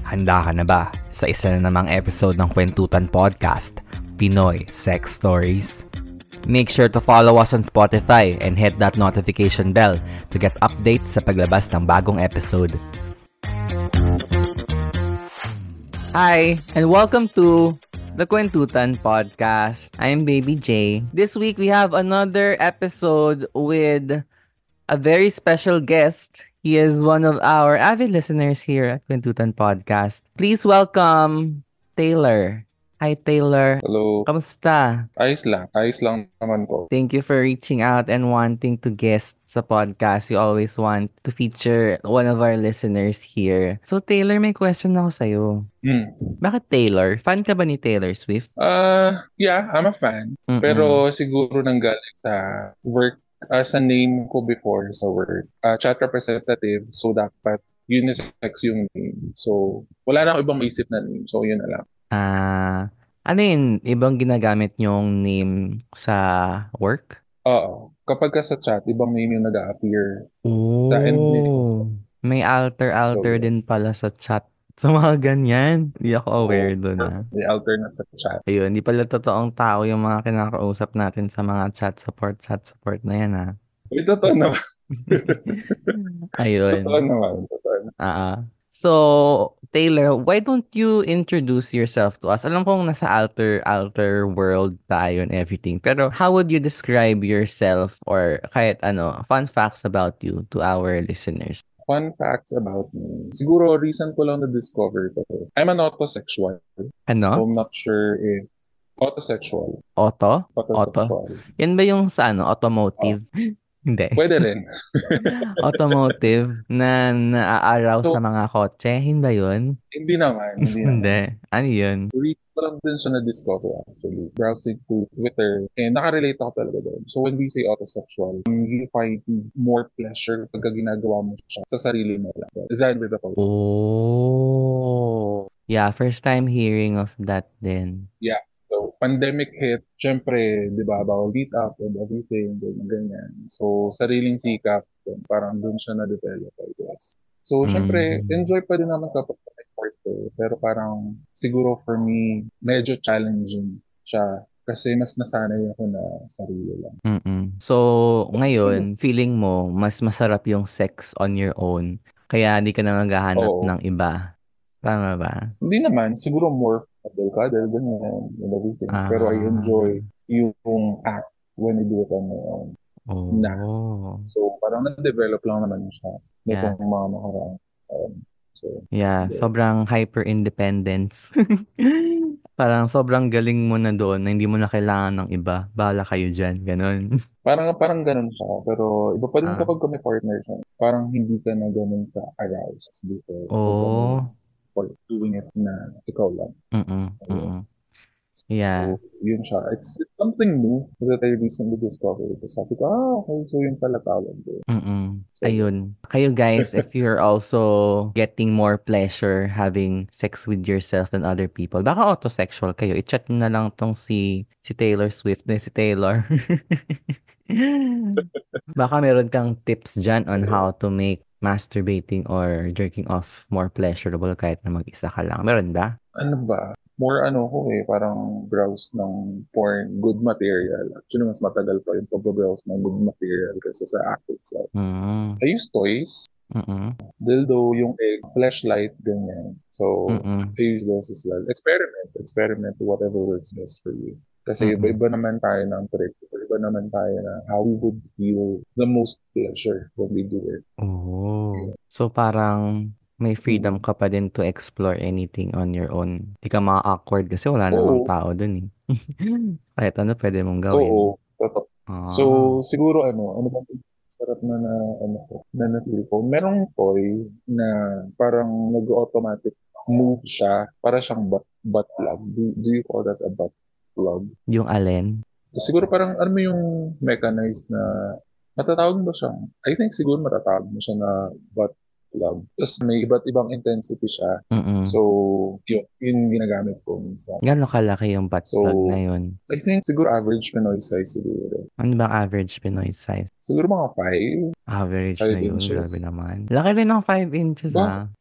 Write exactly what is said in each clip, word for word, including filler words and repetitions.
Handa ka na ba sa isa na namang episode ng Kwentutan Podcast, Pinoy Sex Stories? Make sure to follow us on Spotify and hit that notification bell to get updates sa paglabas ng bagong episode. Hi, and welcome to the Kwentutan Podcast. I'm Baby J. This week we have another episode with a very special guest. He is one of our avid listeners here at Kwentutan Podcast. Please welcome Taylor. Hi, Taylor. Hello. Kamusta? Ayos lang. Ayos lang naman po. Thank you for reaching out and wanting to guest sa podcast. We always want to feature one of our listeners here. So, Taylor, may question ako sa'yo. Hmm. Bakit Taylor? Fan ka ba ni Taylor Swift? Uh, yeah, I'm a fan. Mm-mm. Pero siguro nanggaling sa work as a name ko before sa work. Uh, chat representative. So, dapat unisex yung name. So, wala na ako ibang maisip na name. So, yun na lang. Ah, ano yun? Ibang ginagamit yung name sa work? Oo. Kapag ka sa chat, ibang name yung nag-a-appear Oh, sa end name. may alter-alter So, din pala sa chat. Sa mga ganyan. Hindi ako aware Oo. doon ah. May alter na sa chat. Ayun, hindi pala totoong tao yung mga kinakausap natin sa mga chat support, chat support na yan ah. Uy, totoo naman. Ayun. Totoo naman. Totoo naman. Ah. So, Taylor, why don't you introduce yourself to us? Alam kong nasa alter alter world tayo and everything. Pero how would you describe yourself or kahit ano, fun facts about you to our listeners? Fun facts about me. Siguro, recent ko lang na-discover to. I'm an autosexual. Ano? So, I'm not sure if... Autosexual. Auto? Auto? Autosexual. Yan ba yung sa ano, automotive? Hindi. Pwede rin. Automotive na naaaraw So, sa mga kotse? Hindi ba yun? Hindi naman. Hindi Hindi. naman. Ano yun? Recent ko lang din siya na-discover actually. Browsing to Twitter. And nakarelate ako talaga doon. So, when we say autosexual, you find more pleasure pagka ginagawa mo siya sa sarili mo lang. Than with the partner. Oh. Yeah, first time hearing of that then. Yeah. So, pandemic hit, syempre, di ba, bawal meet up and everything, ganyan, ganyan. So, sariling sikap, parang dun siya na-develop, I guess. So, syempre, Mm. enjoy pa din naman kapag may partner, pero parang, siguro for me, medyo challenging siya. Kasi mas nasanay ako na sarili lang. Mm-mm. So, ngayon, feeling mo, mas masarap yung sex on your own, kaya hindi ka na maghahanap Oo. ng iba. Tama ba? Hindi naman, siguro more cuddle-cuddle, ganyan, and everything. Pero I Ah. enjoy yung act when I do it on my own. Na. Oh. So, parang na-develop lang naman siya Yeah. nitong mga nakaraan. Um, so, Yeah, yeah. sobrang hyper-independence. Parang sobrang galing mo na doon na hindi mo na kailangan ng iba. Bahala kayo dyan, ganun. Parang, parang ganun siya. Pero iba pa rin Ah. kapag may partner siya. Parang hindi ka na ganun ka-aroused dito. Oh. Or doing it na ikaw lang. Mm-mm. Mm-mm. Yeah. So, yun siya. It's, it's something new that I recently discovered. So, sabi ko, ah, okay, so yun pala tawag ko. Mm-mm. So, Ayun. Kayo guys, if you're also getting more pleasure having sex with yourself than other people, baka autosexual kayo, i-chat nyo na lang tong si si Taylor Swift na si Taylor. Baka meron kang tips dyan on how to make masturbating or jerking off more pleasurable kahit na mag-isa ka lang. Meron ba? Ano ba? More ano ko eh, parang browse ng porn, good material. Actually, mas matagal pa yung pag-browse ng good material kasi sa act itself. Mm. I use toys. Mm-mm. Dildo, yung egg, flashlight, ganyan. So, Mm-mm. I use those as well. Experiment. Experiment to whatever works best for you. Kasi Mm-mm. iba-iba naman tayo ng trip. Iba naman tayo na how we would feel the most pleasure when we do it. Oh. So, parang may freedom ka pa din to explore anything on your own. Hindi ka ma-awkward kasi wala namang Oo. tao dun eh. Kahit ano pwede mong gawin. Oo. Totoo. Ah. So, siguro ano, ano ba sarap na na, ano ko, na na-feel ko. Merong toy na parang nag-automatic move siya. Para siyang butt, butt plug. Do, do you call that a butt plug? Yung alin? Siguro parang, ano mo yung mechanized na, matatawag mo siyang, I think siguro matatawag mo siya na butt plug. Tapos may iba't ibang intensity siya. Mm-mm. So, yun, yun ginagamit ko minsan. Gano'ng kalaki yung butt So, plug na yun? I think siguro average Pinoy size siguro. Ano bang average Pinoy size? Siguro mga five. Average Five na yun, inches. grabe naman. Laki rin ng five inches Ba? ah.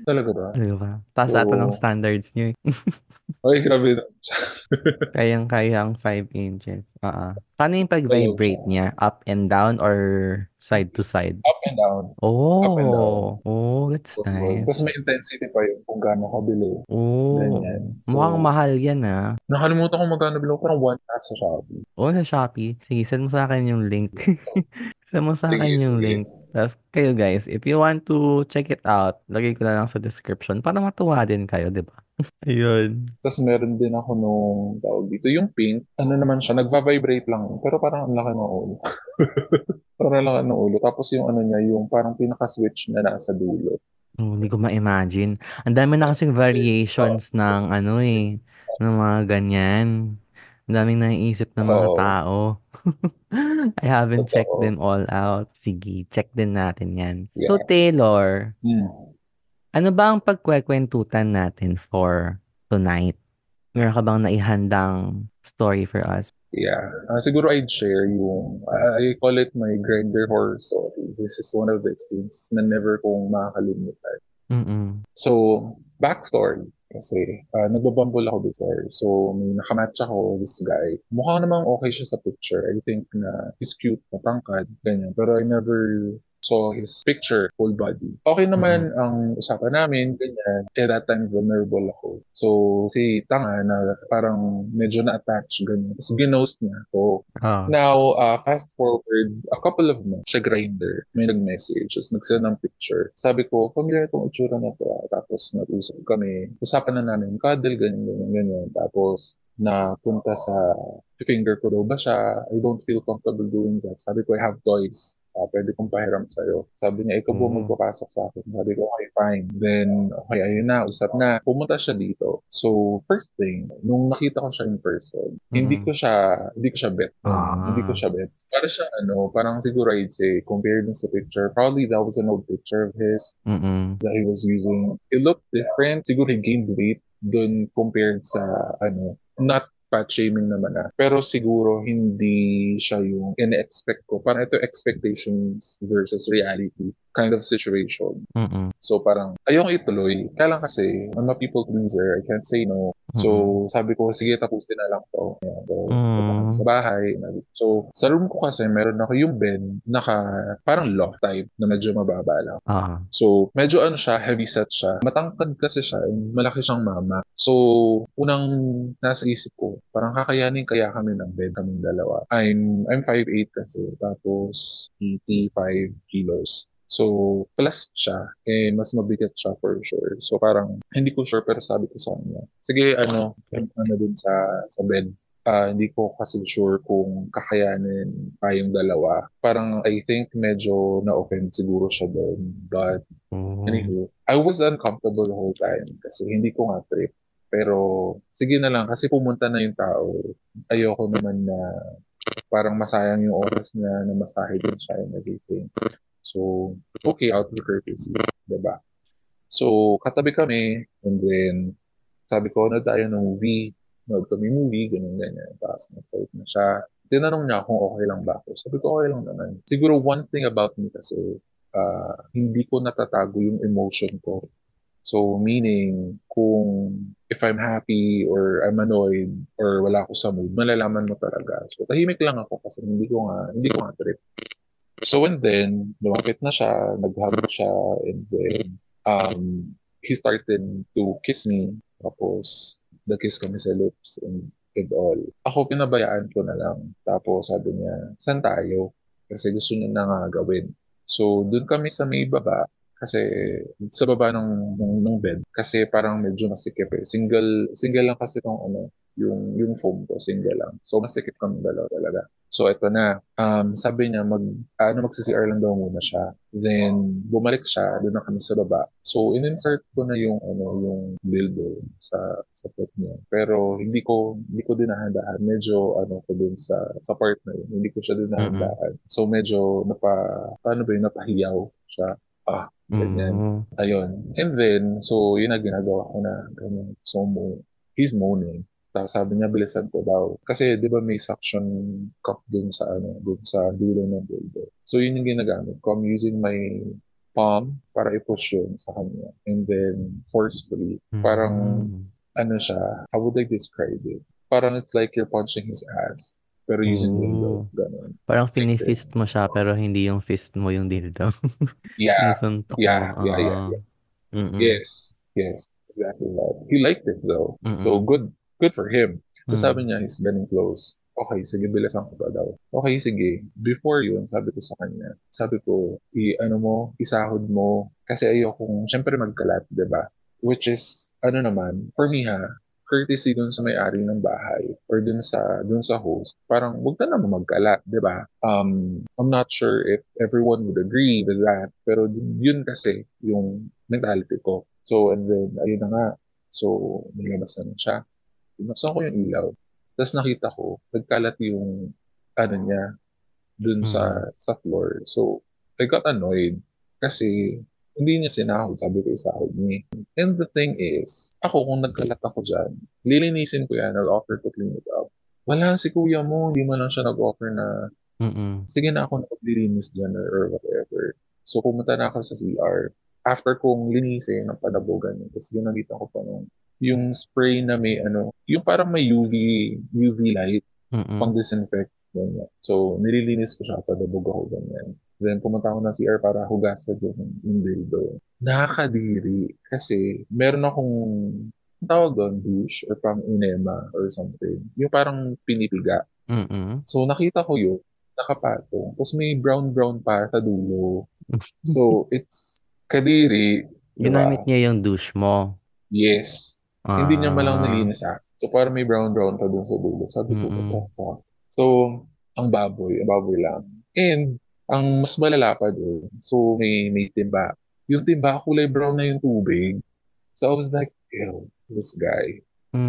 Talaga ba? Di ba? Taas ata ng So, standards niyo eh. ay, grabe na. Kayang-kaya ang five inches. Oo. Paano yung Ayaw siya. pag-vibrate niya? Up and down or side to side? Up and down. Up and down. Oh, oh, that's So, tapos nice. may intensity pa yun kung gaano kabili. Oh, Ganyan. mukhang So, mahal yan ah. nakalimutan ko magkano bilang parang one pass sa Shopee. Oo, sa Shopee. Sige, send mo sa akin yung link. Send mo sa Sige, akin yung sige. link. Tapos kayo guys, if you want to check it out, lagay ko na lang sa description para matuwa din kayo, di ba? Ayun. Tapos meron din ako nung tawag dito, yung pink, ano naman siya, nagva-vibrate lang. Pero parang ang laki ng ulo. Parang ang laki ng ulo. Tapos yung ano niya, yung parang pinaka-switch na nasa dulo. Oh, hindi ko ma-imagine. Ang dami na kasing Oo. variations ng ano eh, ng mga ganyan. Ang daming naiisip ng mga Oo. tao. I haven't checked Totoo. them all out. Sige, check din natin yan. So, Yeah. Taylor, Hmm. ano ba ang pagkwekwentutan natin for tonight? Meron ka bang naihandang story for us? Yeah. Ah, siguro I'd share yung, I I call it my grinder horror story. This is one of the experiences na never kong makakalimutan. Mm-mm. So, backstory. Kasi, uh, nagbabumble ako before. So, may nakamatch ako, this guy. Mukha namang okay siya sa picture. I think na he's cute, matangkad, ganyan. Pero I never saw his picture, full body. Okay Mm-mm. naman ang usapan namin, ganyan. At that time, vulnerable ako. So, si Tanga na parang medyo na-attach, ganyan. Tapos ginost niya ako. Ah. Now, uh, fast forward a couple of months, sa Grindr, may nag-message, tapos nag-send ng picture. Sabi ko, familiar itong itsura na to. ah. Tapos nag-usap kami. Usapan na namin, cuddle, ganyan, ganyan, ganyan. Tapos, napunta sa finger ko daw ba siya? I don't feel comfortable doing that. Sabi ko, I have toys. Ah, pwede kong pahiram sa'yo. Sabi niya, ikaw po Oh. magpapasok sa akin. Sabi ko, okay, fine. Then, okay, ayun na, usap na. Pumunta siya dito. So, first thing, nung nakita ko siya in person, hindi Mm-mm. ko siya, hindi ko siya bet. Um, hindi ko Ah. siya bet. Para siya, ano, parang siguro I'd say, compared dun sa picture, probably that was an old picture of his Mm-mm. that he was using. It looked different. Siguro he gained weight dun compared sa, ano, not fat shaming naman na. Pero siguro hindi siya yung ine-expect ko. Parang ito expectations versus reality kind of situation. Mm-mm. So parang ayoko ituloy. Kaya lang kasi I'm a people pleaser. I can't say no. Mm-mm. So sabi ko, sige tapusin na lang to. Ayan, so punta kami Mm. sa bahay. So sa room ko kasi meron ako yung bed naka parang loft type na medyo mababa lang. Ah. So, medyo ano siya, heavy set siya. Matangkad kasi siya, and malaki siyang mama. So, unang nasa isip ko, parang kakayanin kaya kami ng bed kaming dalawa. I'm I'm five eight kasi, tapos eighty-five kilos. So, plus siya, eh, mas mabigat siya for sure. So, parang, hindi ko sure, pero sabi ko sa kanya, sige, ano, ano dun sa, sa bed. Ah, hindi ko kasi sure kung kakayanin tayong dalawa. Parang I think medyo na-offend siguro siya doon. But Oh. anywho, I was uncomfortable the whole time kasi hindi ko nga trip. Pero sige na lang kasi pumunta na yung tao. Ayoko naman na parang masayang yung oras niya na masahe din siya and everything. So, okay, out of courtesy. Diba? So, katabi kami and then sabi ko, ano tayo ng movie? Nood kami movie, ganyan, ganyan. Tapos nag-type na siya. Tinanong niya kung okay lang ba ako. Sabi ko, okay lang naman. Siguro one thing about me kasi, ah, hindi ko natatago yung emotion ko. So, meaning, kung if I'm happy or I'm annoyed or wala ako sa mood, malalaman mo talaga. So, tahimik lang ako kasi hindi ko nga, hindi ko nga trip. So, and then, lumapit na siya, nag-hug siya, and then, um, he started to kiss me. Tapos, nag-kiss kami sa lips and, and all. Ako, pinabayaan ko na lang. Tapos, sabi niya, saan tayo? Kasi gusto niya na nga gawin. So, dun kami sa may baba, kasi sa baba ng, ng, ng bed, kasi parang medyo masikip eh. Single, single lang kasi tong ano, yung, yung foam ko, single lang. So, masikip kami dalawa talaga. So, eto na. Um, sabi niya, mag, ano, magsi-C R lang daw muna siya. Then, bumalik siya, doon na kami sa baba. So, in-insert ko na yung, ano, yung dildo sa, sa foot niya. Pero, hindi ko, hindi ko dinahandaan. Medyo, ano, ko dun sa, sa part na yun. Hindi ko siya Mm-mm. dinahandaan. So, medyo, napa, paano ba yun, napahiyaw siya. Ah, ganyan. Mm. Ayun. And then, so, yun na ginagawa ko na, ganyan. So, mo, he's moaning. Tapos sabi niya, bilisan ko daw. Kasi, di ba may suction cup dun sa, ano, dun sa dulo ng dildo. So, yun yung ginagamit ko. I'm using my palm para i-push yun sa kanya. And then, forcefully, parang, Hmm. ano siya, how would I describe it? Parang it's like you're punching his ass, pero using dildo. Oh. Ganun. Parang Like this. fini-fist mo siya pero hindi yung fist mo yung dildo. Yeah, Sinusuntok mo. yeah, yeah, yeah, Oo. yeah. Mm. Yes, yes, exactly that. He liked it though. So Mm. good, good for him. Tapos sabi Mm. niya, he's getting close. Okay, sige, bilisan ko pa daw. Okay, sige. Before yun, sabi ko sa kanya, sabi ko, i, ano mo, isahod mo, kasi ayokong, syempre magkalat, di ba? Which is, ano naman, for me ha, courtesy dun sa may-ari ng bahay or dun sa dun sa host, parang wag na naman magkalat, di ba? Um, I'm not sure if everyone would agree with that, pero yun kasi yung mentality ko. So, and then, ayun na nga. So, nilabas na siya. Binuksan ko yung ilaw. Tapos nakita ko, nagkalat yung, ano niya, dun Mm. sa, sa floor. So, I got annoyed. Kasi, hindi niya sinahod. Sabi ko, isahod niya. And the thing is, ako, kung nagkalat ako dyan, lilinisin ko yan. I'll offer to clean it up. Wala si kuya mo, hindi mo lang siya nag-offer na, Mm. sige na ako naglilinis dyan or, or whatever. So, pumunta na ako sa C R. After kong linisin, ng padabogan yun. Tapos yun, nakita ko pa nung, yung spray na may ano, yung parang may U V, U V light, pang Mm. disinfect. Ganyan. So, nililinis ko siya, padabog ako ganyan. Then, pumunta ako ng C R para hugasan yung, yung dildo. Nakakadiri. Kasi, meron akong, ang tawag doon, douche or pang enema or something. Yung parang pinipiga. Mm. So, nakita ko yun, nakapatong. Tapos may brown-brown pa sa dulo. So, it's kadiri, di Ginamit ba? niya yung douche mo. Yes. Hindi niya malang Ah. nalinis ah. So, parang may brown-brown pa dun sa dulo. Sabi ko, what the Mm. fuck? So, ang baboy, ang baboy lang. And, ang mas malala pa doon, so may, may timba. Yung timba, kulay brown na yung tubig. So, I was like, ew, this guy.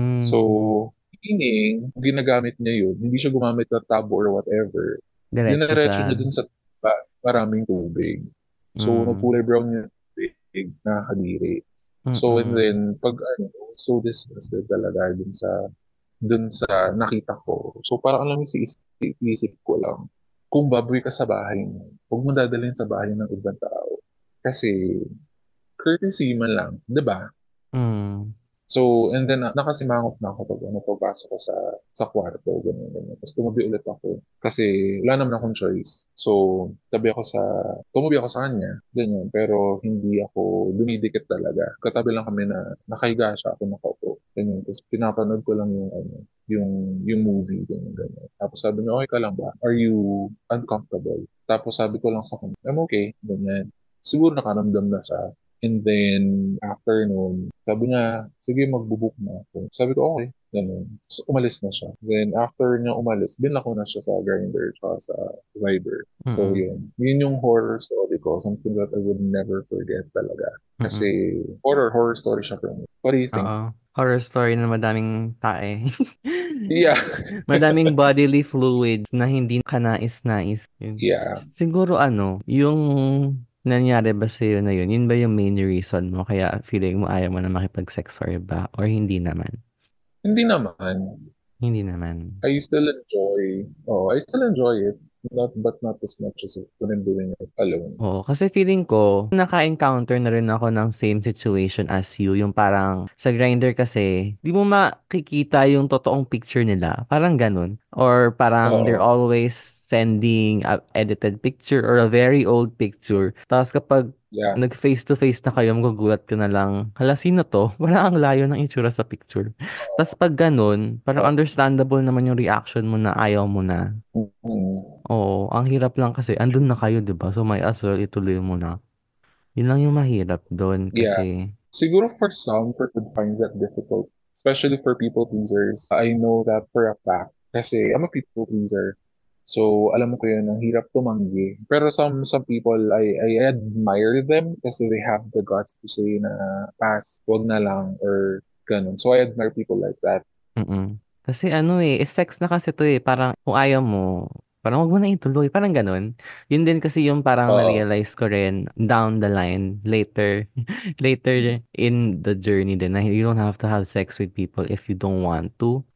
Mm. So, meaning, ginagamit niya yun, hindi siya gumamit ng tabo or whatever. Diretso Dinaretso niya sa dun sa timba, maraming tubig. So, mm. nagkulay brown yung tubig, nakakadiri. So, and Mm. then, pag ano, so disgusted talaga dun sa, dun sa nakita ko. So, parang alam mo, si isip, isip ko lang, kung baboy ka sa bahay mo, huwag mo dadalhin sa bahay ng ibang tao. Kasi, courtesy man lang, di ba? Mm. So, and then, na- nakasimangot na ako pag ano, pagpasok ko sa, sa kwarto, ganyan, ganyan. Tapos tumabi ulit ako. Kasi, wala naman akong choice. So, tabi ako sa, tumabi ako sa kanya, ganyan. Pero, hindi ako dumidikit talaga. Katabi lang kami na, nakahiga siya, ako nakaupo. Ganyan. Tapos, pinapanood ko lang yung, ano, yung, yung movie, ganyan, ganyan. Tapos, sabi niya, okay ka lang ba? Are you uncomfortable? Tapos, sabi ko lang sa kanya, I'm okay, ganyan. Siguro nakaramdam na siya. And then, after noon, sabi niya, sige, magbubook na ako. Sabi ko, okay. Ganun. So, umalis na siya. Then, after niya umalis, binako na siya sa Grindr tsaka sa Viber. So, Mm. yun. Yun yung horror story ko. Something that I would never forget talaga. Mm. Kasi, horror, horror story siya for me. What do you think? Oo. Horror story na madaming tae. Yeah. Madaming bodily fluids na hindi kanais-nais. Yun. Yeah. Siguro ano, yung nangyari ba sa'yo na yun, yun ba yung main reason mo kaya feeling mo ayaw mo na makipag-sex or ba? Or hindi naman? Hindi naman. Hindi naman. I still enjoy, oh, I still enjoy it. Not, but not as much as when I'm doing it alone. Oo, kasi feeling ko, naka-encounter na rin ako ng same situation as you. Yung parang sa Grindr kasi, di mo makikita yung totoong picture nila. Parang ganun. Or parang they're Oo. always sending a edited picture or a very old picture. Tapos kapag Yeah. nag face to face na kayo, magugulat ka na lang, hala, sino to? Wala ang layo ng itsura sa picture. Tapos pag ganun, parang Oo. understandable naman yung reaction mo na ayaw mo na. Mm. Oo, ang hirap lang kasi andun na kayo, 'di ba? So might as well ituloy mo na. Yun lang yung mahirap doon Yeah. kasi Siguro for some, for would find that difficult. Especially for people pleasers. I know that for a fact. Kasi I'm a people pleaser. So, alam mo ko yun, ang hirap tumanggi. Pero some some people, I, I admire them kasi they have the guts to say na pass, wag na lang, or ganun. So, I admire people like that. mm. Kasi ano eh, is sex na kasi 'to eh. Parang kung ayaw mo, parang wag mo na ituloy, parang ganun. Yun din kasi yung parang Oo. na-realize ko rin down the line, later, later in the journey din na you don't have to have sex with people if you don't want to.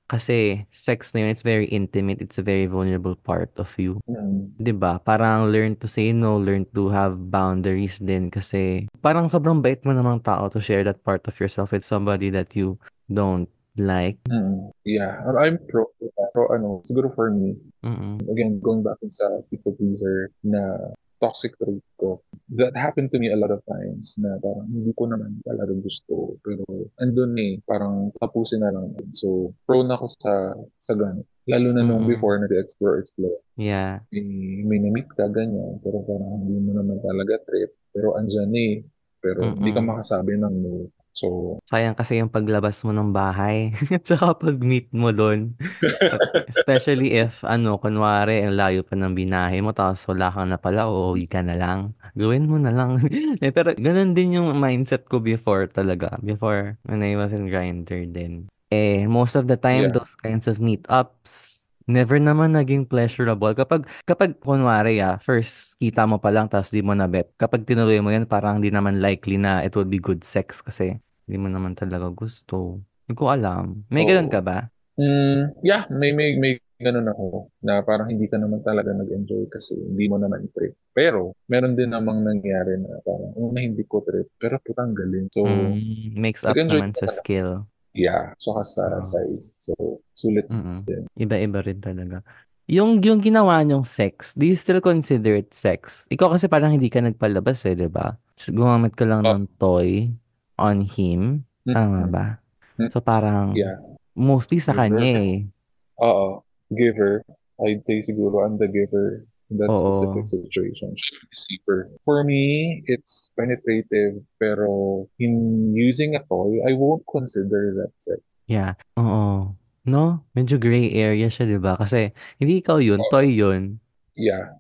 Kasi sex na yun, it's very intimate, it's a very vulnerable part of you. Mm. 'Di ba? Parang learn to say no, learn to have boundaries din kasi parang sobrang bait mo namang tao to share that part of yourself with somebody that you don't like. Mm. Yeah, I'm I'm pro, pro ano, siguro for me, Mm. again, going back sa people pleaser na toxic trait ko, that happened to me a lot of times na parang hindi ko naman talaga gusto, pero andun eh, parang tapusin na lang. So, prone ako sa, sa ganun. Lalo na nung Mm. before nag-explore, explore. Yeah. Eh, may na-meet ka, ganyan, pero parang hindi mo naman talaga trip, pero andyan eh, pero hindi ka Mm. makasabi ng no. So, Sayang kasi yung paglabas mo ng bahay tsaka pag-meet mo dun. At especially if ano, kunwari ang layo pa ng binahe mo tapos wala kang na pala, uuwi ka na lang. Gawin mo na lang. Eh, pero ganun din yung mindset ko before talaga. Before when I was in Grindr din. Eh, most of the time, yeah. those kinds of meetups, never naman naging pleasurable. Kapag, kapag kunwari ah, first kita mo pa lang tapos di mo na bet. Kapag tinuloy mo yan, parang di naman likely na it would be good sex kasi di mo naman talaga gusto. Hindi ko alam. May ganun ka Oo. ba? Mm, yeah, may may may ganun ako na parang hindi ka naman talaga nag-enjoy kasi hindi mo naman trip. Pero meron din namang nangyari na parang una hindi ko trip pero putang galing. So Mm, makes up nag-enjoy naman sa naman ako. skill. Yeah, saka sa Oo. size. So sulit Mm. din. Iba-iba rin talaga. Yung yung ginawa niyong sex, do you still consider it sex? Ikaw kasi parang hindi ka nagpalabas eh, 'di ba? Gumamit ka lang Oh, ng toy on him. mm, Tama mm, ba? mm, So parang yeah, mostly sa kanya giver. eh. Oo, giver. I'd say siguro I'm the giver in that specific Oo. situation. Siya yung receiver. For me, it's penetrative, pero in using a toy, I won't consider that sex. Yeah. Oo. No? Medyo gray area siya, 'di ba? Kasi hindi ikaw yun, toy Oo, yun. yeah.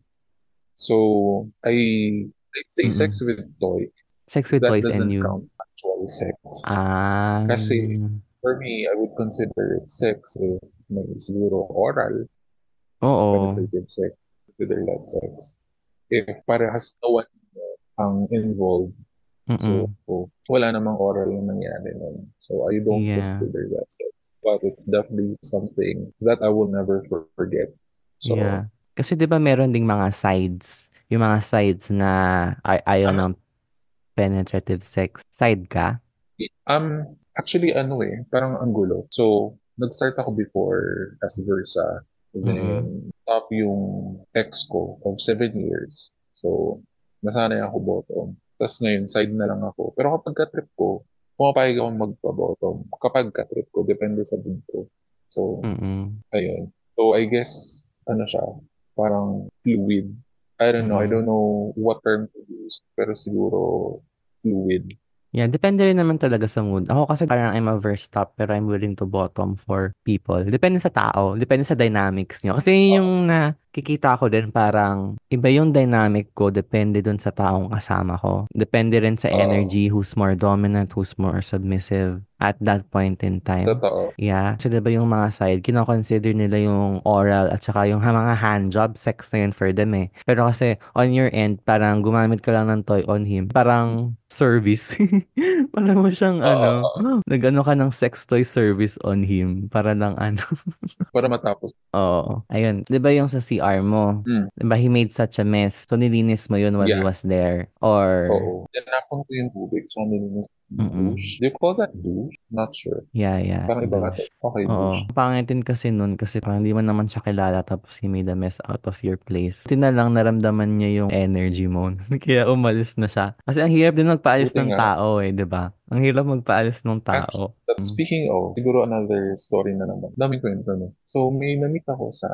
So, I, I say sex Mm. with toy. Sex with That toys and doesn't you. count actual sex. Ah. Kasi, for me, I would consider it sex if may siguro oral, Oo. penetrative sex, consider that sex. If parehas na one ang involved, so Mm. wala namang oral na nangyari nun. So I don't Yeah. consider that sex. But it's definitely something that I will never for- forget. So, Yeah. Kasi 'di ba meron ding mga sides, yung mga sides na ay ayaw I'm, ng penetrative sex. Side ka? um, actually, ano eh, parang ang gulo. So, nag-start ako before as versa. Mm. Then, top yung ex ko of seven years. So, nasanay ako bottom. Tapos ngayon, side na lang ako. Pero kapag ka-trip ko, pumapayag ako magpa-bottom. Kapag ka-trip ko, depende sa mood ko. So, Mm. ayun. So, I guess, ano siya, parang fluid. I don't know. I Mm. don't know what term to use. Pero siguro, fluid. Yeah, depende rin naman talaga sa mood. Ako kasi parang I'm a verse top pero I'm willing to bottom for people. Depende sa tao, depende sa dynamics nyo. Kasi Oo. yung nakikita ko din parang iba yung dynamic ko depende dun sa taong kasama ko. Depende rin sa Oo. energy, who's more dominant, who's more submissive at that point in time. Totoo. Yeah. So, diba yung mga side, kinoconsider nila yung oral at saka yung ha- mga handjob, sex na yun for them eh. Pero kasi on your end, parang gumamit ka lang ng toy on him. Parang service. Parang mo siyang Oo. ano, Oo. nag-ano ka ng sex toy service on him. Para lang ano. Para matapos. Oo. Ayun. Di ba yung sa C R mo? Mm. Di ba he made such a mess? So nilinis mo yun while he Yeah. was there? Or, Oo. Tinapon ko yung tubig. So, nilinis mm-mm. douche. Do you call that douche? Not sure. Yeah, yeah, Parang iba ka. douche. Okay, douche. Oo. Pangitin kasi nun kasi parang hindi mo naman siya kilala tapos he made a mess out of your place. Buti na lang naramdaman niya yung energy mo. Kaya umalis na siya. Kasi ang hirap din magpaalis Buti ng nga. tao eh, di ba? Ang hirap magpaalis ng Actually, tao. but Mm. speaking of, siguro another story na naman. Daming kwento, no? So, may namit ako sa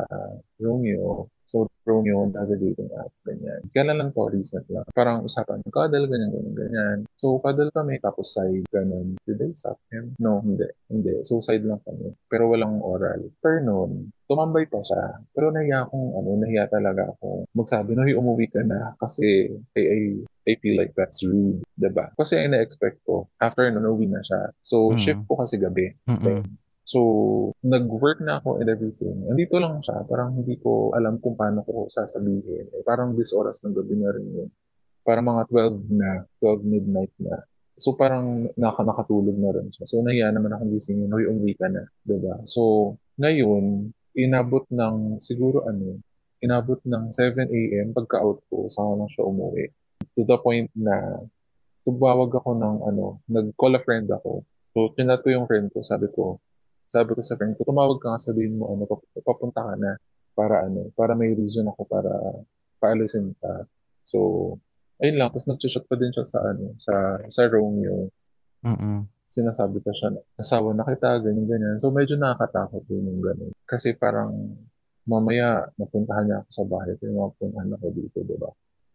Romeo. So, Romeo, another dating app, ganyan. Kailan lang to, recent lang. Parang usapan, cuddle, ganyan, ganyan, ganyan. So, cuddle kami, tapos side, ganun. Did I stop him? No, hindi. Hindi. So, side lang kami. Pero walang oral. Per noon, tumambay pa siya. Pero nahiya akong, ano, nahiya talaga ako magsabi, no, umuwi ka na. Kasi, ay, ay, I feel like that's rude, diba? Kasi ang na-expect ko, after nun, uwi na siya. So, shift Mm. ko kasi gabi. Mm. So, nag-work na ako and everything. Andito lang siya. Parang hindi ko alam kung paano ko sasabihin. Eh, parang this oras ng gabi na rin yun. Parang mga twelve na, twelve midnight na. So parang naka nakatulog na rin siya. So nahiya naman akong gisingin, "Hoy, umuwi ka na." 'Di ba? So ngayon, inabot ng siguro ano, inabot ng seven A M pagka-out ko saka lang siya umuwi. To the point na tumawag ako ng ano, nag-call a friend ako. So chinat ko yung friend ko, sabi ko sabi ko sa friend ko, "Tumawag ka nga sabihin mo ano, pap papunta ka na para ano, para may reason ako para paalisin ka." So ayun lang, tapos nagcha-chat pa din siya sa ano, sa sa Romeo. Mm. Sinasabi pa siya na, "Asawa na kita," ganyan, ganyan. So medyo nakakatakot din yung gano'n. Kasi parang mamaya mapuntahan niya ako sa bahay, pero mapupuntahan ako dito, 'di ba?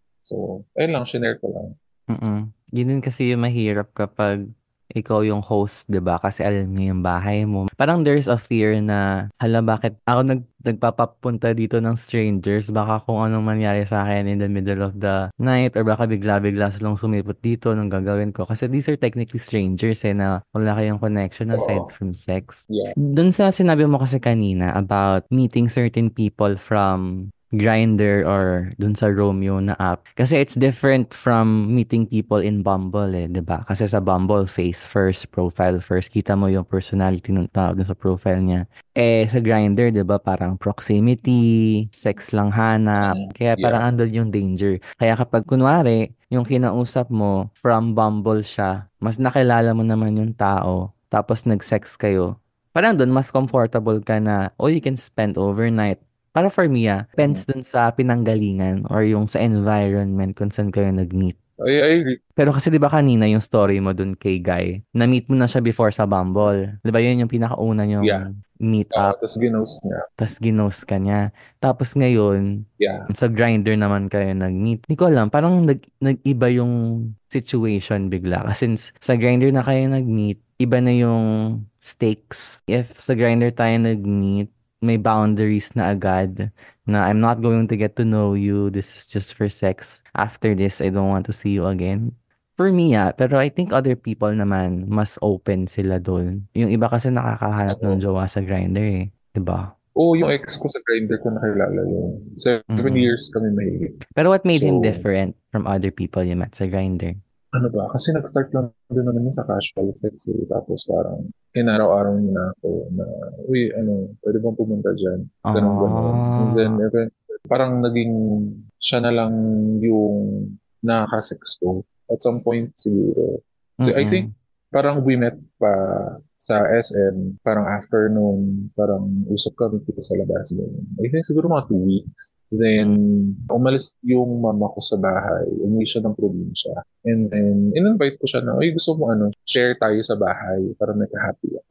So ayun lang, shinare ko lang. Mm. Yun din kasi yung mahirap kapag ikaw yung host, 'di ba? Kasi alam niya yung bahay mo. Parang there's a fear na, hala, bakit ako nag nagpapapunta dito ng strangers? Baka kung anong mangyari sa akin in the middle of the night or baka bigla-bigla silang sumipot dito, anong gagawin ko? Kasi these are technically strangers eh, na wala kayong connection aside Oo, from sex. yeah. Dun sa sinabi mo kasi kanina about meeting certain people from Grindr or dun sa Romeo na app. Kasi it's different from meeting people in Bumble eh, 'di ba? Kasi sa Bumble, face first, profile first. Kita mo yung personality ng tao dun sa profile niya. Eh, sa Grindr, 'di ba, parang proximity, sex lang hanap. Mm, Kaya yeah. parang andun yung danger. Kaya kapag kunwari, yung kinausap mo from Bumble siya, mas nakilala mo naman yung tao, tapos nag-sex kayo, parang dun mas comfortable ka na, oh, you can spend overnight. Para for me, ah, Mm. depends dun sa pinanggalingan or yung sa environment kung saan kayo nag-meet. I I agree. Pero kasi 'di ba kanina yung story mo dun kay Guy, na-meet mo na siya before sa Bumble. 'Di ba yun yung pinakauna Yeah. yung meet Oo, up, ta's ginost niya. tas ginost ka niya. Tapos ngayon, Yeah. sa Grindr naman kayo nag-meet. Hindi ko alam, parang nag, nag-iba yung situation bigla. Kasi since sa Grindr na kayo nag-meet, iba na yung stakes. If sa Grindr tayo nag-meet, may boundaries na agad na I'm not going to get to know you. This is just for sex. After this, I don't want to see you again. For me, ah, pero I think other people naman, mas open sila doon. Yung iba kasi nakakahanap ng Ano, jowa sa Grindr eh. 'Di ba? oo, yung ex ko sa Grindr ko nakilala yun. Seven Mm. years kami mahigit. Pero what made him So, different from other people you met sa Grindr? ano ba, kasi nag-start lang din naman yun sa casual sex eh. Tapos parang inaraw-araw niya na ako na, "Uy, ano, pwede bang pumunta diyan?" Gano'n, gano'n. And then, Ah. event, parang naging siya na lang yung nakaka-sex ko at some point siguro. So, I think Mm. parang we met pa sa S M, parang after nung parang usap kami dito sa labas. Ganun. I think siguro mga two weeks. Then, Mm. umalis yung mama ko sa bahay. Umuwi siya ng probinsya. And then, in-invite ko siya na, "Ay, gusto mo ano, share tayo sa bahay para nagka-happy ako."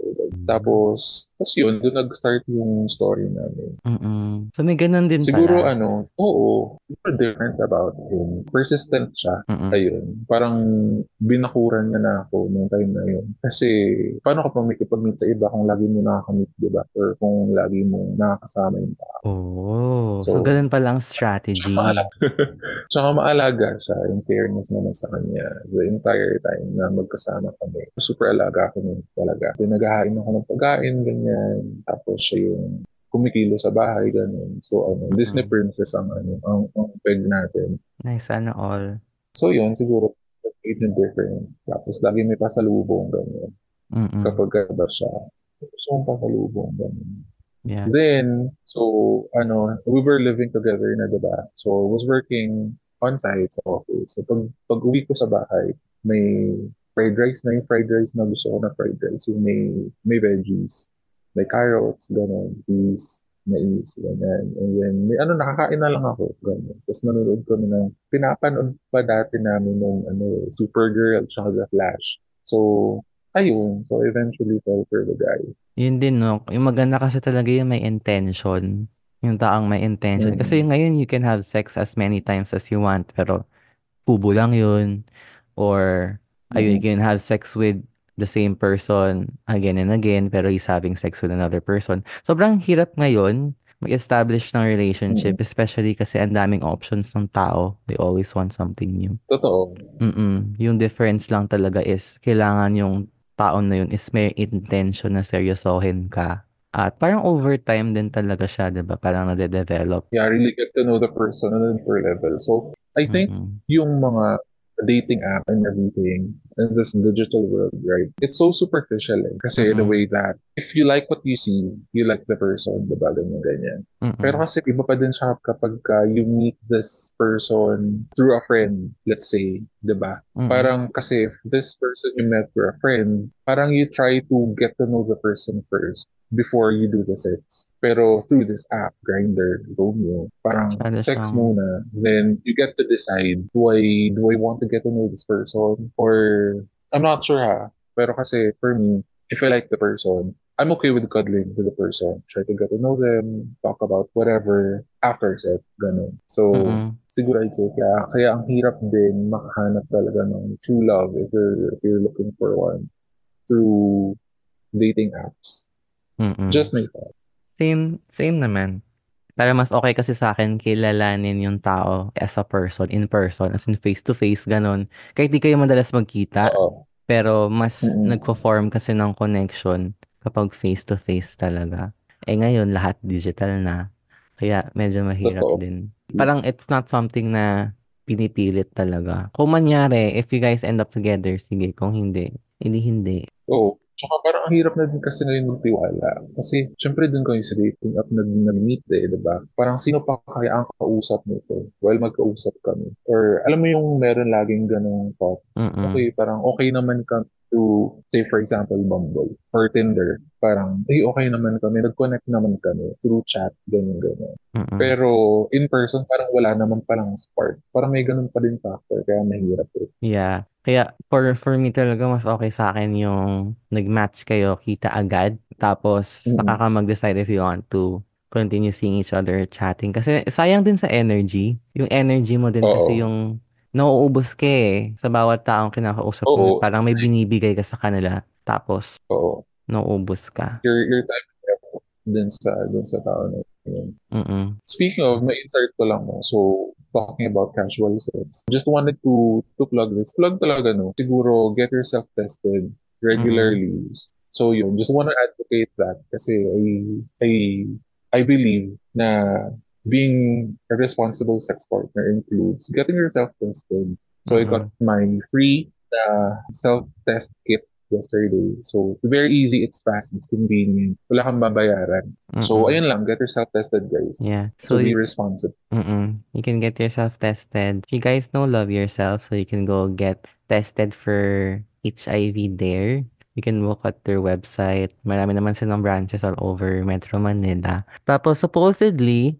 Tapos, tapos yun, doon nag-start yung story namin. Mm. So may ganun din Siguro pala. ano, oo, super different about him. Persistent siya. Mm. Ayun, parang binakuran niya na ako nung time na yun. Kasi, paano ka pa makikipag-meet sa iba kung lagi mo nakaka-meet, di ba? Or kung lagi mo nakakasama yung tao. Oh, so So, ganun palang tsaka strategy. maalaga, tsaka maalaga siya, in fairness naman sa kanya. The entire time na magkasama kami. Super alaga ako nun talaga. Pinaghahain ako ng pagkain, ganyan. Tapos siya yung kumikilo sa bahay, ganun. So, ano, Disney Mm. princess ang, ano, ang, ang peg natin. Nice, sana all. So, yun, siguro, even different. Tapos, lagi may pasalubong, ganyan. Mm. Kapag ganda siya, gusto kong pasalubong, ganyan. Yeah. Then, so, ano, we were living together na, diba? So, I was working on-site sa office. So, pag, pag uwi ko sa bahay, may fried rice na yung fried rice na gusto ko na fried rice. Yung may, may veggies, may carrots, gano'n, peas, mais, ganyan. And then, may ano, nakakain na lang ako, gano'n. Tapos nanonood kami ng, pinapanood pa dati namin nung, ano, Supergirl, tsaka The Flash. So, ayun. So, eventually fell for the guy. Yun din, no? Yung maganda kasi talaga yung may intention. Yung taong may intention. Kasi Mm-mm. yung ngayon, you can have sex as many times as you want. Pero, kubo lang yun. Or, ayun, you Mm-mm. can have sex with the same person again and again, pero he's having sex with another person. Sobrang hirap ngayon mag-establish ng Mm-mm. relationship, especially kasi ang daming options ng tao. They always want something new. Totoo. Mm, yung difference lang talaga is kailangan yung tao na yun is may intention na seryosohin ka. At parang overtime din talaga siya, 'di ba? Parang nade-develop. Yeah, really get to know the person on a deeper level. So, I think Mm. yung mga dating app and everything in this digital world, right? It's so superficial eh. Kasi in a Mm. way that if you like what you see, you like the person, diba? Ganyan, ganyan. Pero Mm. kasi iba pa din siya kapag ka you meet this person through a friend, let's say, diba? Mm. Parang kasi if this person you met through a friend, parang you try to get to know the person first before you do the sex. Pero through this app, Grindr, Romeo, parang Masyado sex siyang muna, then you get to decide, do I do I want to get to know this person or I'm not sure ha. Pero kasi for me, if I like the person, I'm okay with cuddling with the person. Try to get to know them, talk about whatever after sex, ganun. So, mm. siguro I'd say, kaya, kaya ang hirap din makahanap talaga ng true love if you're, if you're looking for one through dating apps. Mm. Just my thought. Same same naman. Pero mas okay kasi sa akin kilalanin yung tao as a person, in person, as in face to face, gano'n. Kahit di kayo madalas magkita, Oo. pero mas Mm-mm. nagfo-form kasi ng connection kapag face to face talaga. Eh ngayon, lahat digital na. Kaya medyo mahirap Totoo. din. Parang it's not something na pinipilit talaga. Kung manyari, if you guys end up together, sige. Kung hindi, hindi hindi. Oo. Tsaka parang ang hirap na din kasi ngayon magtiwala. Kasi syempre din kayo sa dating app nag nag-meet eh, di ba? Parang sino pa kaya ang kausap nito while magkausap kami? Or alam mo yung meron laging ganong thought. Mm-mm. Okay, parang okay naman kami to, say for example, Bumble or Tinder. Parang, hey, okay naman kami. Nag-connect naman kami through chat, ganyan, ganyan. Mm-mm. Pero in person, parang wala naman palang spark. Parang may ganun pa din factor, kaya mahirap eh. Yeah. Kaya for for me talaga mas okay sa akin yung nag-match kayo, kita agad. Tapos saka Mm-mm. ka mag-decide if you want to continue seeing each other chatting. Kasi sayang din sa energy. Yung energy mo din kasi Oo. yung nauubos ka eh. Sa bawat taong kinakausap mo, Oo. parang may binibigay ka sa kanila. Tapos Oo. nauubos ka. Your, your time and effort dun sa, dun sa tao na yun. Mm-mm. Speaking of, may insert ko lang no. So, talking about casual sex, just wanted to to plug this. Plug talaga no. Siguro, get yourself tested Mm-mm. regularly. So yun, just wanna advocate that kasi I, I, I believe na being a responsible sex partner includes getting yourself tested. So I got Mm-mm. my free uh, self-test kit yesterday. So it's very easy, it's fast, it's convenient. Wala kang babayaran. So Mm-mm. ayun lang, get yourself tested guys. Yeah. So So be you responsible. Mm-mm. You can get yourself tested. You guys know Love Yourself, so you can go get tested for H I V there. You can look at their website. Marami naman silang branches all over Metro Manila. Tapos supposedly,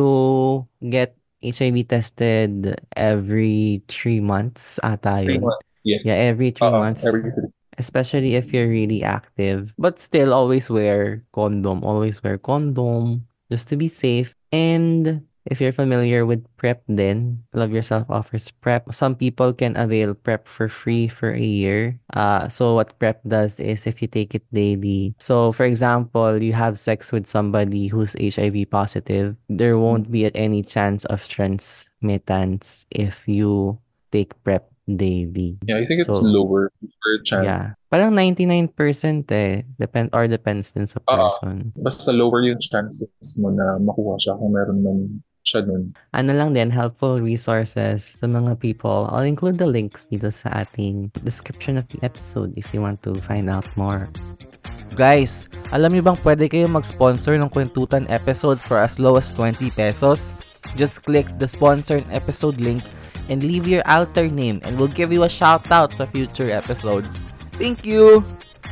you get H I V tested every three months ata Three yun. months. Yes. Yeah, every three Uh-uh, months. every three. Especially if you're really active. But still, always wear condom. Always wear condom just to be safe. And if you're familiar with PrEP then, Love Yourself offers PrEP. Some people can avail PrEP for free for a year. Uh, so what PrEP does is if you take it daily. So for example, you have sex with somebody who's H I V positive, there won't be any chance of transmittance if you take PrEP daily. Yeah, I think it's So lower per chance. yeah. Parang ninety-nine percent eh. Depend or depends din sa Oo. person. Basta lower yung chances mo na makuha siya kung meron man siya nun. Ano lang din, helpful resources sa mga people. I'll include the links dito sa ating description of the episode if you want to find out more. Guys, alam niyo bang pwede kayo mag-sponsor ng Kwentutan episode for as low as twenty pesos? Just click the sponsored episode link and leave your alter name and we'll give you a shout out sa future episodes. Thank you!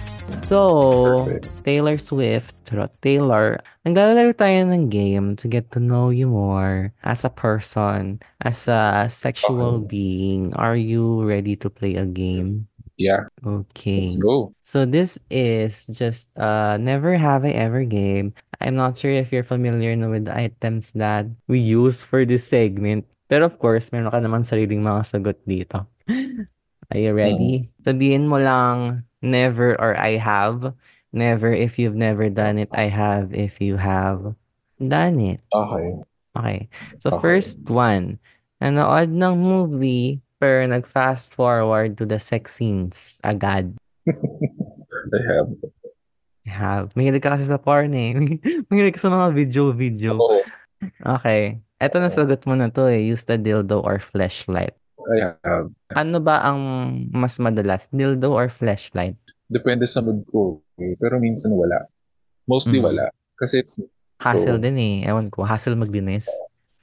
So, Perfect. Taylor Swift, charot, Taylor, naglalaro tayo ng game to get to know you more as a person, as a sexual Okay. being. Are you ready to play a game? Yeah, Okay. let's go. So this is just a never have I ever game. I'm not sure if you're familiar na with the items that we use for this segment. Pero of course, meron ka naman sariling mga sagot dito. Are you Mm. ready? Sabihin mo lang never or I have. Never if you've never done it. I have if you have done it. Okay. Okay. So Okay. first one. Nanood ng movie pero nag-fast forward to the sex scenes agad. I have. Have. Mahilig ka kasi sa porn eh. Mahilig ka sa mga video-video. Oo. Okay. Eto na sagot mo na to eh. Use the dildo or fleshlight. I have. Ano ba ang mas madalas, dildo or fleshlight? Depende sa mood ko. Eh. Pero minsan wala. Mostly Mm. wala. Kasi it's Hassle so din eh. Ewan ko, hassle maglinis.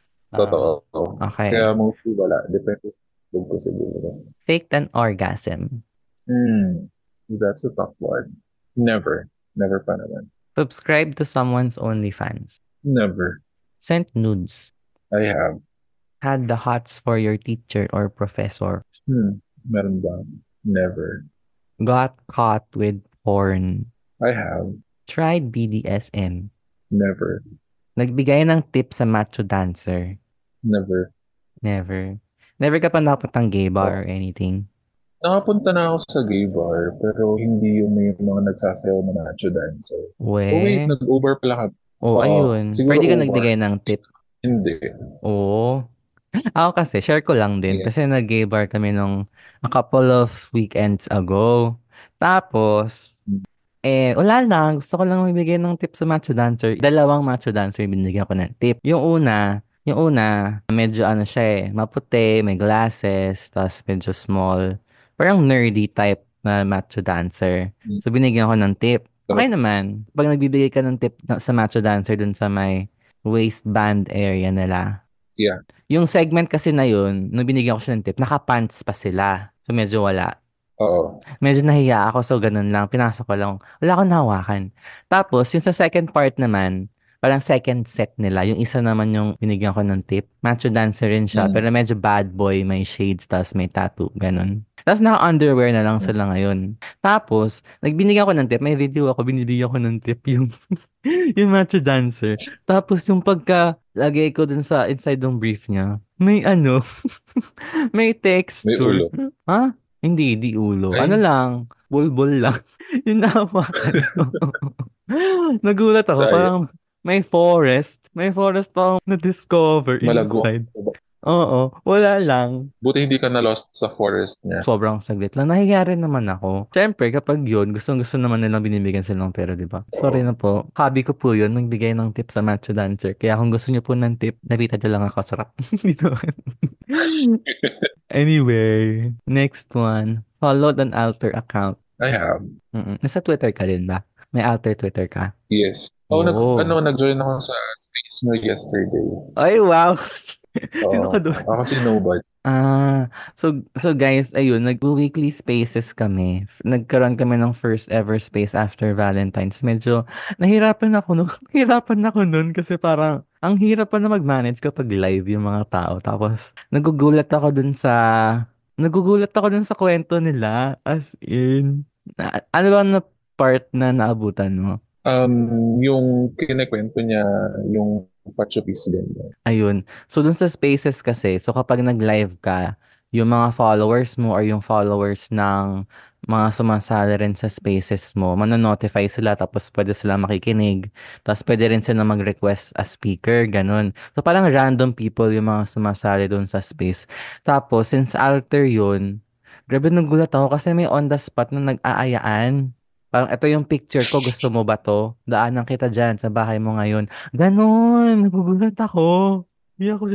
Ah, totoo. Kaya okay. mostly wala. Depende sa mood ko siguro. Faked an orgasm. Hmm. That's a tough one. Never. Never pa naman. Subscribe to someone's OnlyFans. Never. Sent nudes. I have. Had the hots for your teacher or professor. Hmm. Meron ba? Never. Got caught with porn. I have. Tried B D S M. Never. Nagbigay ng tip sa macho dancer. Never. Never. Never ka pa napuntang gay bar or Oh. anything? Nakapunta na ako sa gay bar, pero hindi yung may mga nagsasayaw na macho dancer. Oh wait, We? nag-Uber pala ka. Oo, Oo, ayun. siguro Pwede ka Uber. nagbigay ng tip. Hindi. Oo. Ako kasi, share ko lang din. Yeah. Kasi nag-gay bar kami nung a couple of weekends ago. Tapos, eh, wala lang. Gusto ko lang magbigay ng tip sa macho dancer. Dalawang macho dancer yung binigyan ko ng tip. Yung una, yung una, medyo ano siya eh, maputi, may glasses, tapos medyo small. Parang nerdy type na macho dancer. Mm. So, binigyan ko ng tip. Okay Sarap. naman. Pag nagbibigay ka ng tip na- sa macho dancer dun sa may waistband area nila, Yeah. yung segment kasi na yun, nung binigyan ko siya ng tip, naka-pants pa sila. So medyo wala. Oo. Medyo nahiya ako, so ganun lang. Pinasok ko lang. Wala akong nahawakan. Tapos, yung sa second part naman, parang second set nila. Yung isa naman yung binigyan ko ng tip. Macho dancer rin siya, Mm. pero medyo bad boy, may shades, tapos may tattoo, ganun. Tapos naka-underwear na lang Mm. sila ngayon. Tapos, nagbinigyan ko ng tip. May video ako, binibigyan ko ng tip yung yung macho dancer. Tapos yung pagka lagay ko dun sa inside ng brief niya, may ano, may May texture. ulo. Ha? Hindi, di ulo. Ano Ay, lang, bulbul lang. Yung nahawakan ko. Nagulat ako, sayang. parang may forest. May forest pa akong na-discover Malago. inside. Oo, wala lang. Buti hindi ka na-lost sa forest niya. Sobrang saglit lang. Nahiya rin naman ako. Siyempre, kapag yun, gustong-gusto naman nilang binibigyan sila ng pera, di ba? Sorry Oo. na po. Hobby ko po yun, magbigay ng tip sa macho dancer. Kaya kung gusto niyo po ng tip, nabita niyo lang ako. Sarap. Dito. Anyway, next one. Followed an alter account. I have. Mm-mm. Nasa Twitter ka din ba? May alter Twitter ka? Yes. Oh, nag, Oo. ano, nag-join ako sa space mo yesterday. Ay, wow! Sino ka Oo. doon? Ako si Nobody. Ah, so so guys, ayun, nag-weekly spaces kami. F- Nagkaroon kami ng first ever space after Valentine's. Medyo nahirapan ako nun. Nahirapan ako nun kasi parang ang hirap pa na mag-manage kapag live yung mga tao. Tapos nagugulat ako dun sa nagugulat ako dun sa kwento nila. As in, na, ano ba na part na naabutan mo? Um, yung kinikwento niya, yung Pachupis din. Ayun. So, dun sa spaces kasi, so kapag nag-live ka, yung mga followers mo or yung followers ng mga sumasali rin sa spaces mo, manonotify sila tapos pwede sila makikinig. Tapos pwede rin sila mag-request as speaker, ganun. So, parang random people yung mga sumasali dun sa space. Tapos, since alter yun, grabe nagulat ako kasi may on the spot na nag-aayaan. Parang ito yung picture ko, gusto mo ba to? Daanan kita dyan sa bahay mo ngayon. Ganon, nagugulat ako. Di ako,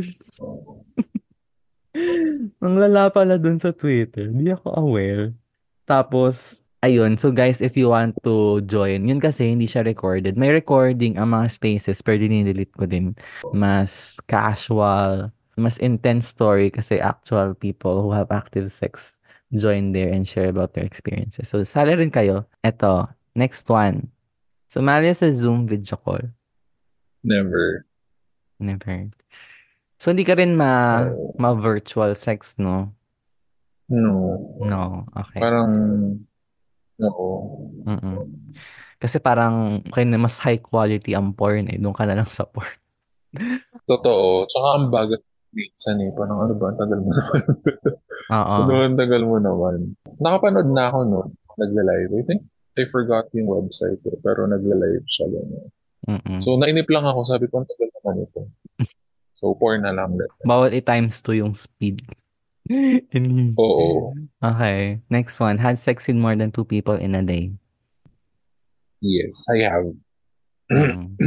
ang lala pala dun sa Twitter. Di ako aware. Tapos, ayun. So guys, if you want to join, yun kasi hindi siya recorded. May recording ang mga spaces, pero dinidelete ko din. Mas casual, mas intense story kasi actual people who have active sex join there and share about their experiences. So, sali rin kayo. Eto, next one. Sumali sa Zoom video call. Never. Never. So, hindi ka rin ma, Oh, ma-virtual sex, no? no. No, okay. Parang, no. Mm-mm. Kasi parang okay na mas high quality ang porn eh. Doon ka na lang sa porn. Totoo. Tsaka ang bagat minsan eh. Parang ano ba, ang tagal mo naman. Ano, Oo. ang tagal mo naman. Nakapanood na ako no, nagla-live. I think I forgot yung website eh, pero nagla-live siya ganun. Mm-mm. So, nainip lang ako. Sabi ko, ang tagal naman ito. So, porn na lang. That. Bawal i-times two yung speed. And- Oo. okay. Next one. Had sex with more than two people in a day. Yes, I have. Mm.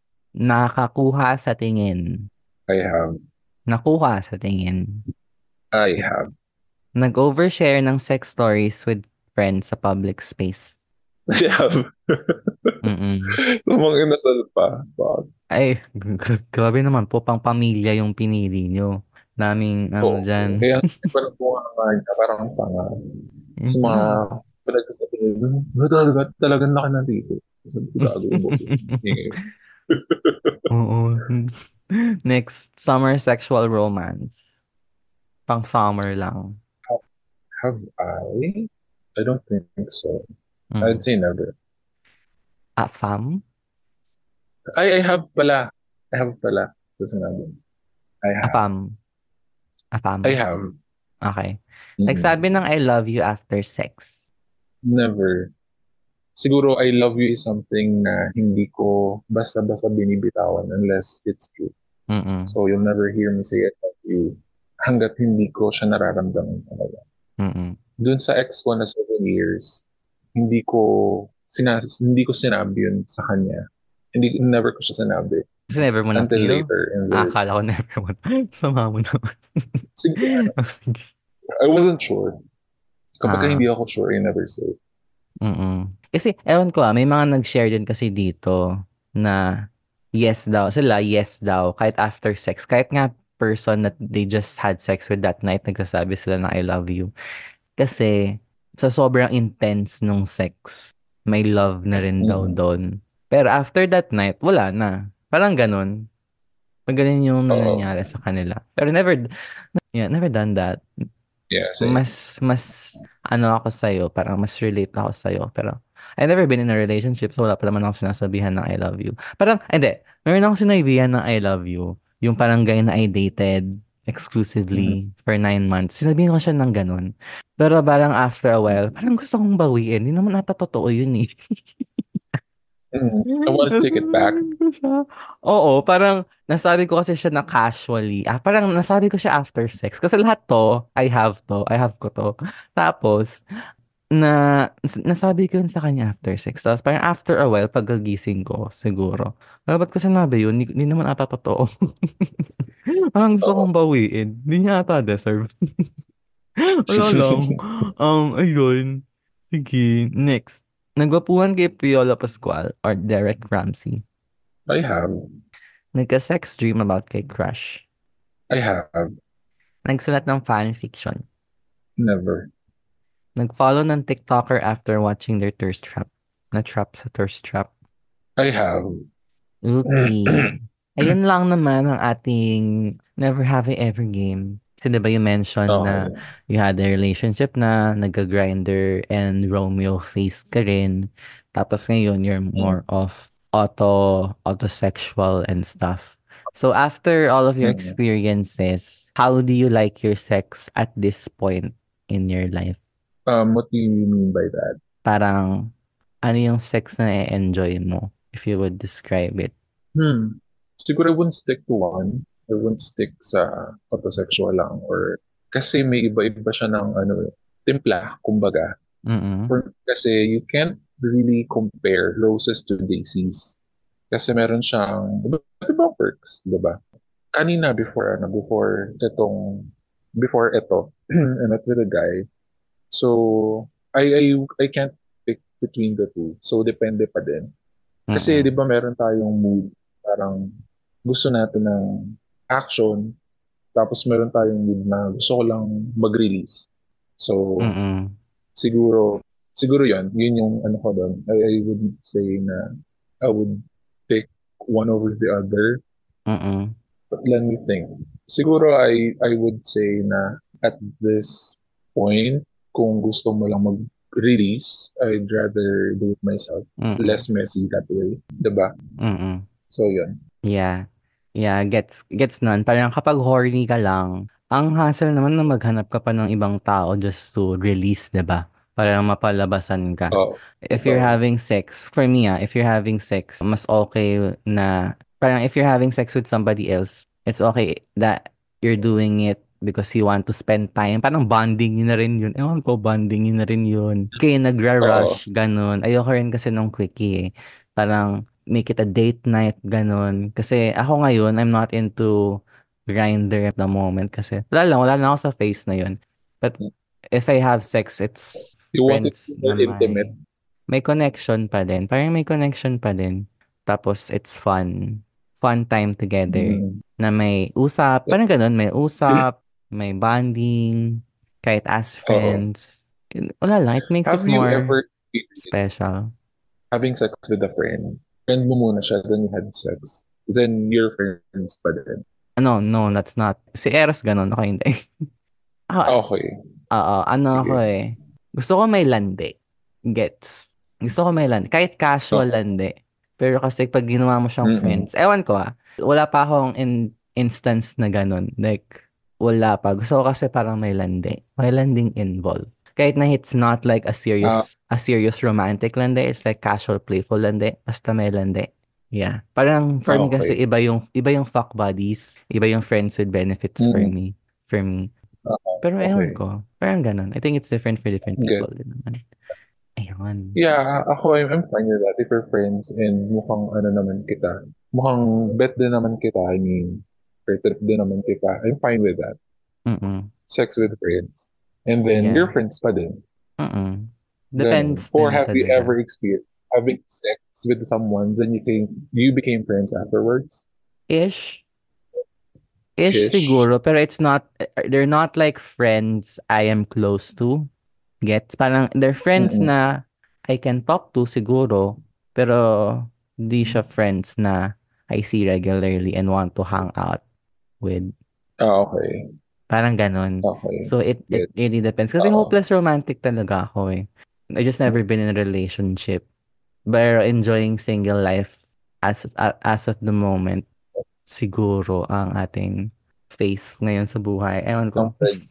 Nakakuha sa tingin. I have. Nakuha sa tingin. I have. Nag-overshare ng sex stories with friends sa public space. I have. Mm. Mga inasal pa. Fuck. Ay, gra- grabe naman po, pang pamilya yung pinili nyo. Daming ano Oo. dyan. Kaya parang buha nga niya, parang tanga. Sa mga pinagsasabi nila, "Ano talaga, talagang laki ng tito." Sabi ko, gago yung boses. Eh, Oo. Next, summer sexual romance. Pang summer lang. Have I? I don't think so. I'd Mm. say never. Ah, fam? Ay, I have pala. I have pala. Sa sinabi. I Ah, have. fam. Ah, I fam. have. Okay. Nagsabi Mm. ng I love you after sex. Never. Siguro, I love you is something na hindi ko basta-basta binibitawan unless it's true. Mm-mm. So, you'll never hear me say I love you hanggat hindi ko siya nararamdaman talaga. Mm-mm. Dun sa ex ko na seven years, hindi ko sinas hindi ko sinabi yun sa kanya. Hindi, never ko siya sinabi. Kasi never mo Until na-feel? later in Ah, the... akala ko never mo. Sama mo naman. Siguro, Oh, sige. I wasn't sure. Kapag Ah, hindi ako sure, I never say. mm. Kasi, ewan ko ah, may mga nag-share din kasi dito na yes daw. Sila, yes daw. Kahit after sex. Kahit nga person that they just had sex with that night, nagsasabi sila na I love you. Kasi, sa sobrang intense nung sex, may love na rin daw Mm. doon. Pero after that night, wala na. Parang ganun. Pag ganun yung Oo. nangyayari sa kanila. Pero never, yeah, never done that. Yeah, same. Mas, mas, ano ako sa'yo, parang mas relate ako sa'yo. Pero, I've never been in a relationship, so wala pa naman ako sinasabihan ng I love you. Parang, hindi, meron ako sinabihan ng I love you. Yung parang guy na I dated Mm. exclusively for nine months. Sinabihan ko siya ng ganun. Pero parang after a while, parang gusto kong bawiin. Hindi naman ata totoo yun eh. Mm. I want to take it back. Nasabihan ko siya. Oo, parang nasabi ko kasi siya na casually. Ah, parang nasabi ko siya after sex. Kasi lahat to, I have to, I have ko to. Tapos, na nasabi ko yun sa kanya after sex. Tapos parang after a while, pagkagising ko, siguro. Pero ba't ko sinabi yun? Hindi naman ata totoo. Parang gusto Oo. kong bawiin. Hindi niya ata deserve. Wala lang. Um, ayun. Sige, next. Nagwapuhan kay Piola Pascual or Derek Ramsey. I have. Nagka-sex dream about kay Crush. I have. Nagsulat ng fanfiction. Never. Nag-follow ng TikToker after watching their thirst trap. Na-trap sa thirst trap. I have. Okay. Ayun lang naman ang ating Never Have I Ever game. Kasi diba you mentioned na Okay. you had a relationship na nag-grinder and Romeo face ka rin. Tapos ngayon you're Mm. more of auto, autosexual and stuff. So after all of your Mm. experiences, how do you like your sex at this point in your life? Um, what do you mean by that? Parang ano yung sex na e-enjoy mo if you would describe it? Hmm. Siguro I wouldn't stick to one. I wouldn't stick sa autosexual lang or kasi may iba-iba siya ng ano, eh, timpla, kumbaga. Mm-mm. For, kasi you can't really compare roses to daisies. Kasi meron siyang iba't ibang perks, di ba? Kanina before ano, before itong before ito, I met with a guy. So I I I can't pick between the two. So depende pa din. Kasi 'di Mm-mm. ba meron tayong mood, parang gusto natin ng action, tapos meron tayong mood na gusto ko lang mag-release. So Mm-mm. siguro siguro 'yun, 'yun yung ano ko doon. I, I would say na I would pick one over the other. Mm-mm. But let me think. Siguro I I would say na at this point, kung gusto mo lang mag-release, I'd rather do it myself. Mm-mm. Less messy that way. Diba? Mm-mm. So, yun. Yeah. Yeah, gets gets nun. Parang kapag horny ka lang, ang hassle naman na maghanap ka pa ng ibang tao just to release, 'di ba? Para mapalabasan ka. Oo. If you're Totoo. having sex, for me ah, if you're having sex, mas okay na, parang if you're having sex with somebody else, it's okay that you're doing it because you want to spend time. Parang bonding yun na rin yun. Ewan ko, bonding yun na rin yun. Kaya Oo. nagra-rush, ganun. Ayoko rin kasi nung quickie eh. Parang make it a date night, ganun. Kasi ako ngayon, I'm not into Grindr at the moment kasi wala lang, wala lang ako sa face na yun. But if I have sex, it's You want it to friends be na more intimate? may may connection pa din. Parang may connection pa din. Tapos it's fun. Fun time together. Mm. Na may usap, parang ganun, may usap, may bonding, kahit as Oo. friends. Wala lang, it makes it Have you more ever experienced special. having sex with a friend? Friend mo muna siya, then you had sex. Then your friends pa din. Ano, no, that's not. Si Eros ganun, ako hindi. Ako, Okay. oo, ano ako Sige. eh. Gusto ko may landi. Gets. Gusto ko may landi. Kahit casual Okay. landi. Pero kasi pag ginawa mo siyang Mm-mm. friends, ewan ko ah. Wala pa akong in instance na ganun. Like, wala pa. Gusto ko kasi parang may landi. May landing involved. Kahit na it's not like a Ah, serious, a serious romantic landi. It's like casual, playful landi. Basta may landi. Yeah. Parang for me kasi okay. iba yung, iba yung fuck buddies. Iba yung friends with benefits for Mm. me. For me. Ah, Pero ewan okay. ko. Parang ganun. I think it's different for different Good. people din naman. Ayun. Yeah, ako, I'm, I'm fine with that. If we're friends and mukhang ano naman kita, mukhang bet din naman kita, I mean, or trip din naman kita, I'm fine with that. Mm-mm. Sex with friends. And then, your Yeah. friends pa din. Mm-mm. Ganun. Depends Or din have you talaga. ever experienced having sex with someone, then you think you became friends afterwards? Ish. Ish Ish. siguro. Pero it's not, they're not like friends I am close to. Gets? Parang they're friends Mm-mm. na I can talk to siguro. Pero di siya friends na I see regularly and want to hang out with. Ah, okay. Parang ganun. Okay. So it it Good. really depends. Kasi Oo. hopeless romantic talaga ako eh. I just never been in a relationship. But enjoying single life as a- as of the moment, siguro ang ating face ngayon sa buhay. Ewan Ang ko. friend.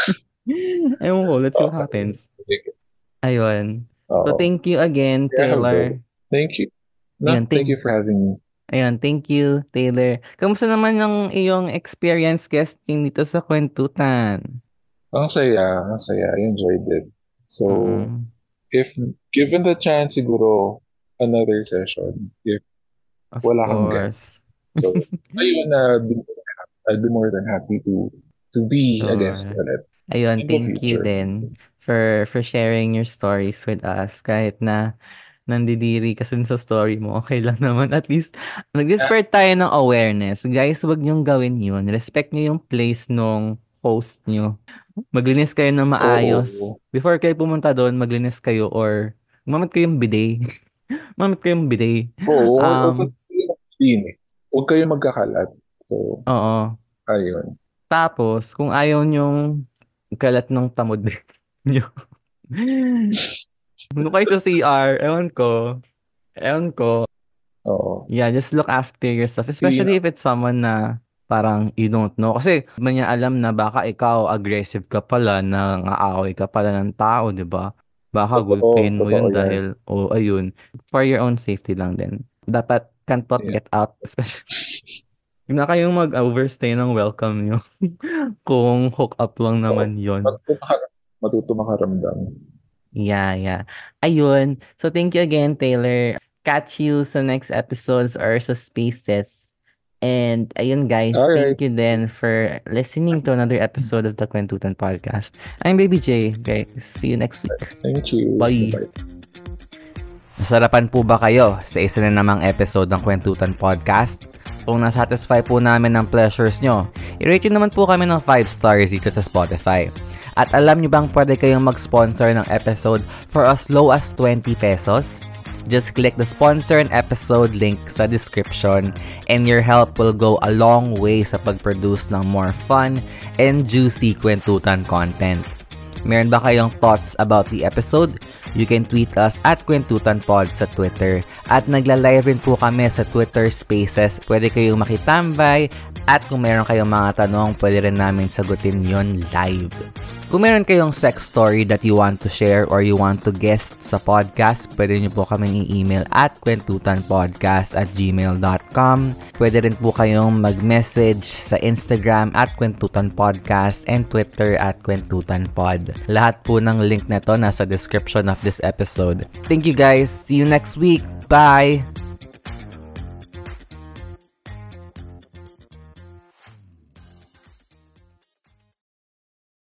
Ewan ko. Let's see what Okay. happens. Sige. Ayun. So Oo. thank you again, Yeah, go. Taylor. Thank you. No, Ayun, thank thank, you for having me. ayun, thank you, Taylor. Kamusta naman yung iyong experience guesting dito sa Kwentutan? Ang saya, ang saya. I enjoyed it. So, Mm-mm. if given the chance, siguro another session if Of wala kang course. guest. So, ayun na, I'd be more than happy to to be a guest Sure. ulit Ayun, in the thank you future. din for for sharing your stories with us. Kahit na nandidiri ka dun sa story mo, okay lang naman. At least, nag-spread tayo ng awareness. Guys, wag niyong gawin yun. Respect niyo yung place nung host niyo. Maglinis kayo ng maayos. Oo. Before kayo pumunta doon, maglinis kayo or gumamit kayong bidet. Gumamit kayong bidet. Oo, huwag Um, kayo maglinis. Huwag kayo magkakalat. So, oo. ayun. Tapos, kung ayaw niyong kalat ng tamod niyo, ano kayo sa C R? Ewan ko. Ewan ko. Oo. Yeah, just look after yourself. See, Especially if it's someone na parang you don't know. Kasi di ba niya alam na baka ikaw aggressive ka pala, nangaaway ka pala ng tao, di ba? Baka totoo, gulpihin mo totoo yun yan. dahil, o ayun, for your own safety lang din. Dapat can't not Yeah. get out. Especially, huwag na kayong mag-overstay ng welcome nyo. Kung hook up lang Oo. naman yon. Matuto maka- Matuto makaramdam. Yeah, yeah. Ayun. So thank you again, Taylor. Catch you sa next episodes or sa spaces. And ayun guys, Alright. thank you then for listening to another episode of the Kwentutan Podcast. I'm Baby J, guys. See you next week. Thank you. Bye. Bye. Nasarapan po ba kayo sa isa na namang episode ng Kwentutan Podcast? Kung nasatisfy po namin ang pleasures nyo, i-rate nyo naman po kami ng five stars dito sa Spotify. At alam nyo bang pwede kayong mag-sponsor ng episode for as low as twenty pesos? Just click the sponsor and episode link sa description and your help will go a long way sa pag-produce ng more fun and juicy kwentutan content. Meron ba kayong thoughts about the episode? You can tweet us at KwentutanPod sa Twitter. At nagla-live rin po kami sa Twitter Spaces. Pwede kayong makitambay. At kung meron kayong mga tanong, pwede rin namin sagutin yon live. Kung meron kayong sex story that you want to share or you want to guest sa podcast, pwede nyo po kaming i-email at kwentutanpodcast at gmail dot com. Pwede rin po kayong mag-message sa Instagram at kwentutanpodcast and Twitter at kwentutanpod. Lahat po ng link na to nasa description of this episode. Thank you guys. See you next week. Bye!